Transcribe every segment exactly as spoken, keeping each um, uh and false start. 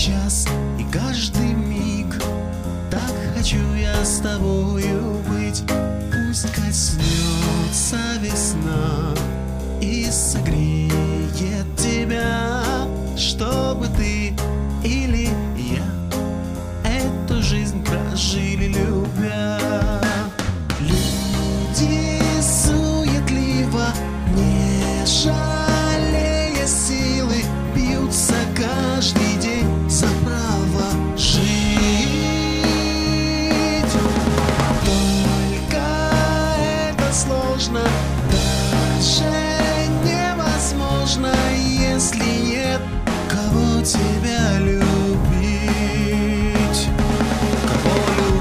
час и каждый миг. Так хочу я с тобою быть. Пусть коснется весна и согреет тебя, чтобы ты или я эту жизнь прожили любя. Люди суетливо, не жалея силы, бьются каждый день за право жить. Только это сложно, даже невозможно, если нет кого тебя любить. Кого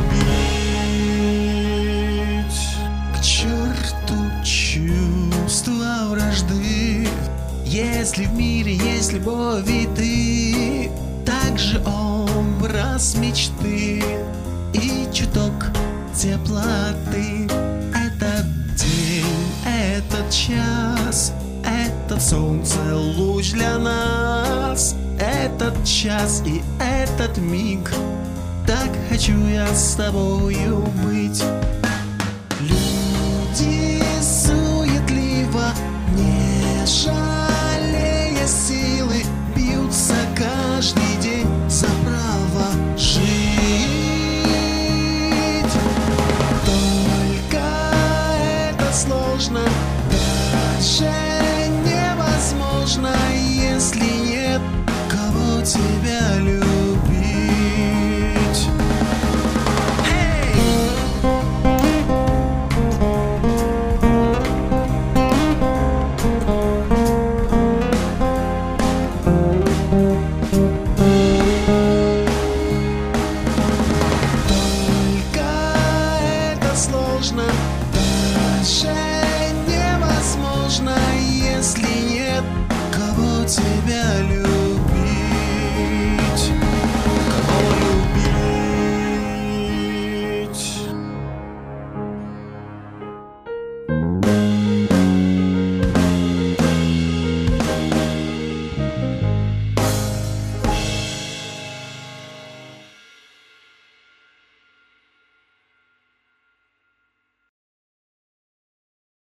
любить? К черту чувства вражды. Если в мире есть любовь и ты, также образ мечты и чуток теплоты. Этот день, этот час, этот солнце луч для нас. Этот час и этот миг, так хочу я с тобою быть. Люди суетливо, не жалея силы, бьются каждый день за право жить. Только это сложно, даже невозможно, если нет кого тебя любить. Сложно, даже невозможно, если нет кого тебя